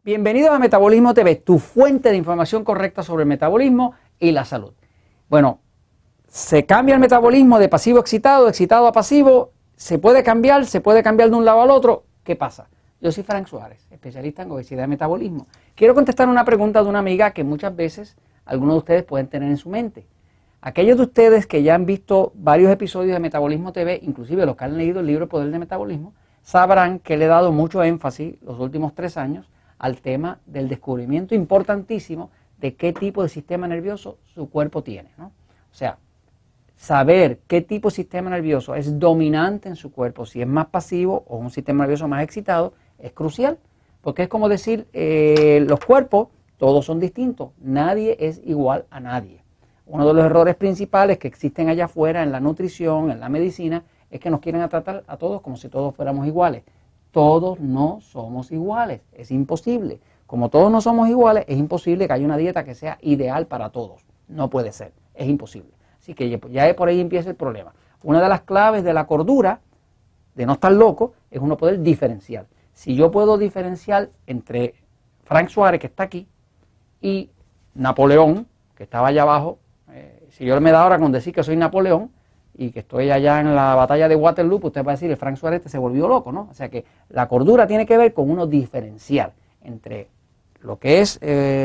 Bienvenidos a Metabolismo TV, tu fuente de información correcta sobre el metabolismo y la salud. Bueno, se cambia el metabolismo de pasivo a excitado, de excitado a pasivo, se puede cambiar de un lado al otro. ¿Qué pasa? Yo soy Frank Suárez, especialista en obesidad y metabolismo. Quiero contestar una pregunta de una amiga que muchas veces algunos de ustedes pueden tener en su mente. Aquellos de ustedes que ya han visto varios episodios de Metabolismo TV, inclusive los que han leído el libro El Poder del Metabolismo, sabrán que le he dado mucho énfasis los últimos 3 años al tema del descubrimiento importantísimo de qué tipo de sistema nervioso su cuerpo tiene, ¿no? O sea, saber qué tipo de sistema nervioso es dominante en su cuerpo, si es más pasivo o un sistema nervioso más excitado, es crucial, porque es como decir, los cuerpos todos son distintos, nadie es igual a nadie. Uno de los errores principales que existen allá afuera en la nutrición, en la medicina, es que nos quieren tratar a todos como si todos fuéramos iguales. Todos no somos iguales, es imposible. Como todos no somos iguales, es imposible que haya una dieta que sea ideal para todos. No puede ser, es imposible. Así que ya por ahí empieza el problema. Una de las claves de la cordura, de no estar loco, es uno poder diferenciar. Si yo puedo diferenciar entre Frank Suárez, que está aquí, y Napoleón, que estaba allá abajo, si yo me da ahora con decir que soy Napoleón, y que estoy allá en la batalla de Waterloo, pues usted va a decir, el Frank Suárez se volvió loco, ¿no? O sea que la cordura tiene que ver con uno diferenciar entre lo que es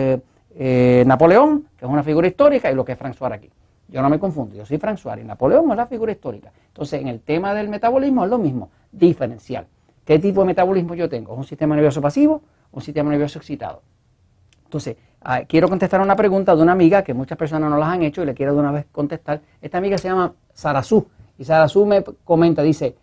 Napoleón, que es una figura histórica, y lo que es Frank Suárez aquí. Yo no me confundo, yo soy Frank Suárez, Napoleón es la figura histórica. Entonces, en el tema del metabolismo es lo mismo, diferenciar. ¿Qué tipo de metabolismo yo tengo? ¿Es un sistema nervioso pasivo o un sistema nervioso excitado? Entonces, quiero contestar una pregunta de una amiga que muchas personas no las han hecho y le quiero de una vez contestar. Esta amiga se llama Sarazú y Sarazú me comenta, dice,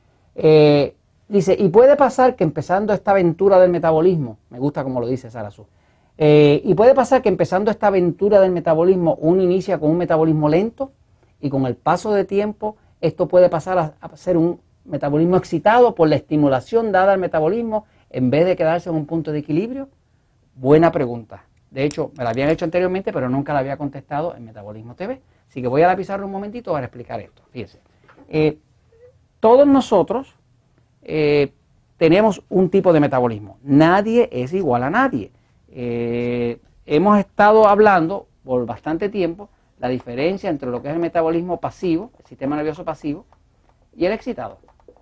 ¿y puede pasar que empezando esta aventura del metabolismo, me gusta como lo dice Sarazú, y puede pasar que empezando esta aventura del metabolismo uno inicia con un metabolismo lento y con el paso de tiempo esto puede pasar a ser un metabolismo excitado por la estimulación dada al metabolismo en vez de quedarse en un punto de equilibrio? Buena pregunta. De hecho, me la habían hecho anteriormente, pero nunca la había contestado en Metabolismo TV. Así que voy a la pizarra un momentito para explicar esto. Fíjense. Todos nosotros tenemos un tipo de metabolismo. Nadie es igual a nadie. Hemos estado hablando por bastante tiempo la diferencia entre lo que es el metabolismo pasivo, el sistema nervioso pasivo, y el excitado.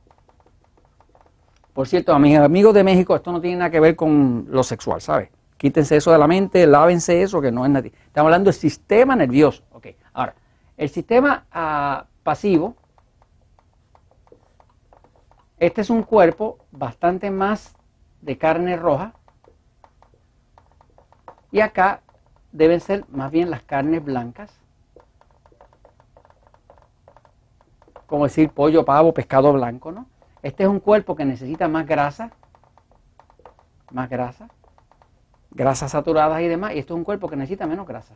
Por cierto, a mis amigos de México, esto no tiene nada que ver con lo sexual, ¿sabes? Quítense eso de la mente, lávense eso, que no es nada. Estamos hablando del sistema nervioso. Okay. Ahora, el sistema pasivo, este es un cuerpo bastante más de carne roja. Y acá deben ser más bien las carnes blancas. Como decir pollo, pavo, pescado blanco, ¿no? Este es un cuerpo que necesita más grasas saturadas y demás, y esto es un cuerpo que necesita menos grasa.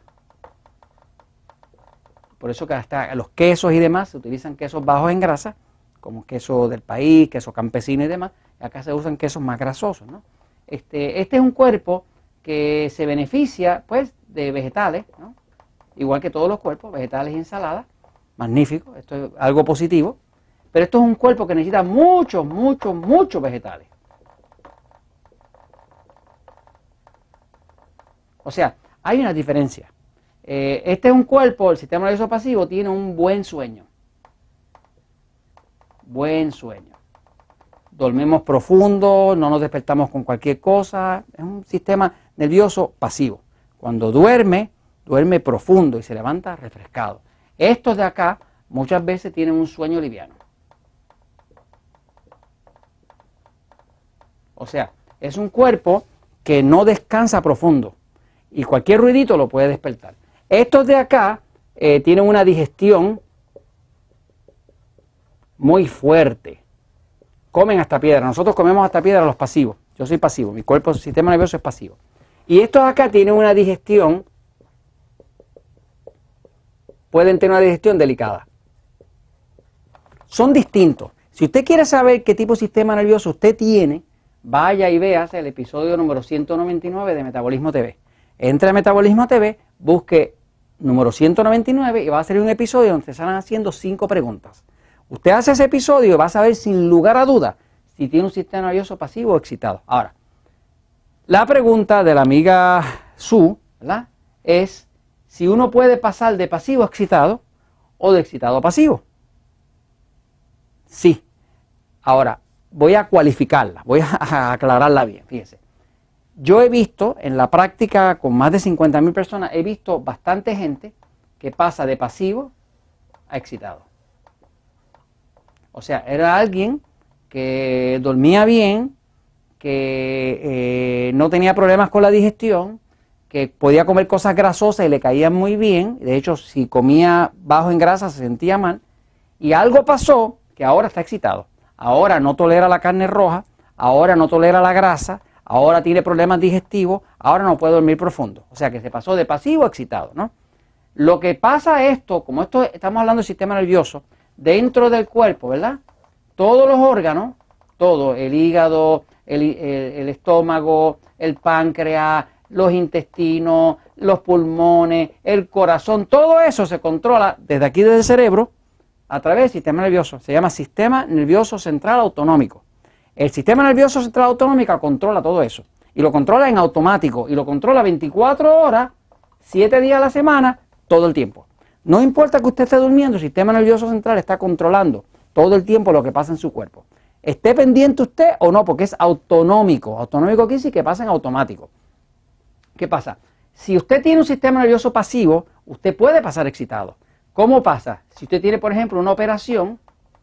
Por eso que hasta los quesos y demás se utilizan quesos bajos en grasa, como queso del país, queso campesino y demás, y acá se usan quesos más grasosos, ¿no? Este es un cuerpo que se beneficia, pues, de vegetales, ¿no? Igual que todos los cuerpos, vegetales y ensaladas, magnífico, esto es algo positivo, pero esto es un cuerpo que necesita muchos vegetales. O sea, hay una diferencia. Este es un cuerpo, el sistema nervioso pasivo tiene un buen sueño. Buen sueño. Dormimos profundo, no nos despertamos con cualquier cosa. Es un sistema nervioso pasivo. Cuando duerme profundo y se levanta refrescado. Estos de acá muchas veces tienen un sueño liviano. O sea, es un cuerpo que no descansa profundo. Y cualquier ruidito lo puede despertar. Estos de acá tienen una digestión muy fuerte. Comen hasta piedra. Nosotros comemos hasta piedra los pasivos. Yo soy pasivo. Mi cuerpo, sistema nervioso es pasivo. Y estos de acá tienen una digestión, pueden tener una digestión delicada. Son distintos. Si usted quiere saber qué tipo de sistema nervioso usted tiene, vaya y véase el episodio número 199 de Metabolismo TV. Entre a Metabolismo TV, busque número 199 y va a salir un episodio donde se están haciendo 5 preguntas. Usted hace ese episodio y va a saber sin lugar a dudas si tiene un sistema nervioso pasivo o excitado. Ahora, La pregunta de la amiga Sue, ¿verdad?, es si uno puede pasar de pasivo a excitado o de excitado a pasivo. Sí. Ahora, voy a cualificarla, voy a aclararla bien, fíjense. Yo he visto en la práctica con más de 50.000 personas, he visto bastante gente que pasa de pasivo a excitado. O sea, era alguien que dormía bien, que no tenía problemas con la digestión, que podía comer cosas grasosas y le caían muy bien. De hecho, si comía bajo en grasa se sentía mal. Y algo pasó que ahora está excitado. Ahora no tolera la carne roja, ahora no tolera la grasa, ahora tiene problemas digestivos, ahora no puede dormir profundo. O sea que se pasó de pasivo a excitado, ¿no? Lo que pasa esto, como esto estamos hablando del sistema nervioso, dentro del cuerpo, ¿verdad? Todos los órganos, todo, el hígado, el estómago, el páncreas, los intestinos, los pulmones, el corazón, todo eso se controla desde aquí, desde el cerebro, a través del sistema nervioso. Se llama sistema nervioso central autonómico. El sistema nervioso central autonómico controla todo eso. Y lo controla en automático. Y lo controla 24 horas, 7 días a la semana, todo el tiempo. No importa que usted esté durmiendo, el sistema nervioso central está controlando todo el tiempo lo que pasa en su cuerpo. Esté pendiente usted o no, porque es autonómico. Autonómico quiere decir que pasa en automático. ¿Qué pasa? Si usted tiene un sistema nervioso pasivo, usted puede pasar excitado. ¿Cómo pasa? Si usted tiene, por ejemplo, una operación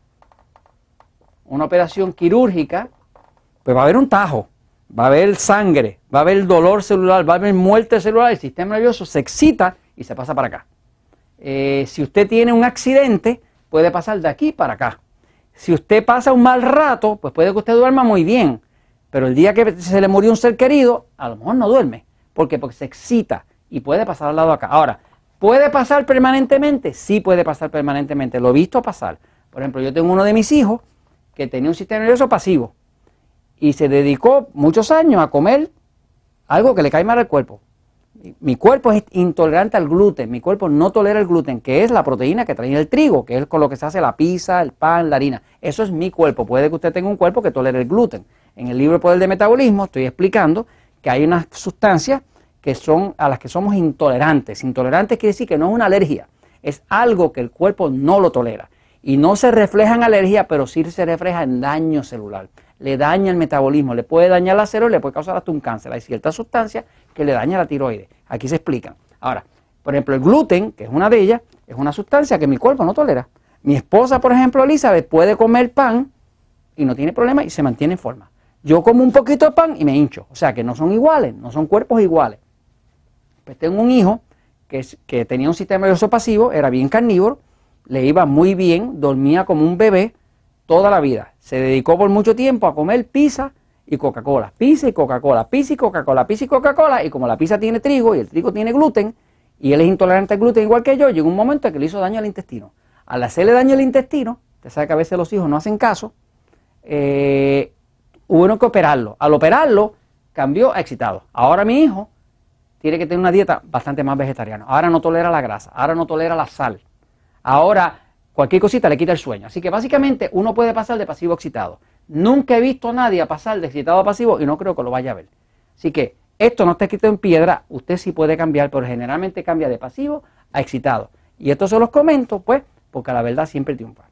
quirúrgica, pues va a haber un tajo, va a haber sangre, va a haber dolor celular, va a haber muerte celular, el sistema nervioso se excita y se pasa para acá. Si usted tiene un accidente, puede pasar de aquí para acá. Si usted pasa un mal rato, pues puede que usted duerma muy bien, pero el día que se le murió un ser querido, a lo mejor no duerme. ¿Por qué? Porque se excita y puede pasar al lado de acá. Ahora, ¿puede pasar permanentemente? Sí puede pasar permanentemente, lo he visto pasar. Por ejemplo, yo tengo uno de mis hijos que tenía un sistema nervioso pasivo y se dedicó muchos años a comer algo que le cae mal al cuerpo. Mi cuerpo es intolerante al gluten, mi cuerpo no tolera el gluten, que es la proteína que trae el trigo, que es con lo que se hace la pizza, el pan, la harina. Eso es mi cuerpo. Puede que usted tenga un cuerpo que tolere el gluten. En el libro Poder de Metabolismo estoy explicando que hay unas sustancias que son a las que somos intolerantes. Intolerantes quiere decir que no es una alergia, es algo que el cuerpo no lo tolera. Y no se refleja en alergia, pero sí se refleja en daño celular. Le daña el metabolismo, le puede dañar la célula, le puede causar hasta un cáncer. Hay ciertas sustancias que le dañan la tiroides. Aquí se explican. Ahora, por ejemplo, el gluten, que es una de ellas, es una sustancia que mi cuerpo no tolera. Mi esposa, por ejemplo, Elizabeth, puede comer pan y no tiene problema y se mantiene en forma. Yo como un poquito de pan y me hincho. O sea que no son iguales, no son cuerpos iguales. Pues tengo un hijo que tenía un sistema nervioso pasivo, era bien carnívoro, le iba muy bien, dormía como un bebé toda la vida. Se dedicó por mucho tiempo a comer pizza y Coca-Cola, pizza y Coca-Cola, pizza y Coca-Cola, pizza y Coca-Cola, y como la pizza tiene trigo y el trigo tiene gluten, y él es intolerante al gluten igual que yo, llegó un momento en que le hizo daño al intestino. Al hacerle daño al intestino, usted sabe que a veces los hijos no hacen caso, hubo que operarlo. Al operarlo, cambió a excitado. Ahora mi hijo tiene que tener una dieta bastante más vegetariana. Ahora no tolera la grasa, ahora no tolera la sal. Ahora cualquier cosita le quita el sueño. Así que básicamente uno puede pasar de pasivo a excitado. Nunca he visto a nadie pasar de excitado a pasivo y no creo que lo vaya a ver. Así que esto no está escrito en piedra, usted sí puede cambiar, pero generalmente cambia de pasivo a excitado. Y esto se los comento, pues, porque la verdad siempre triunfa.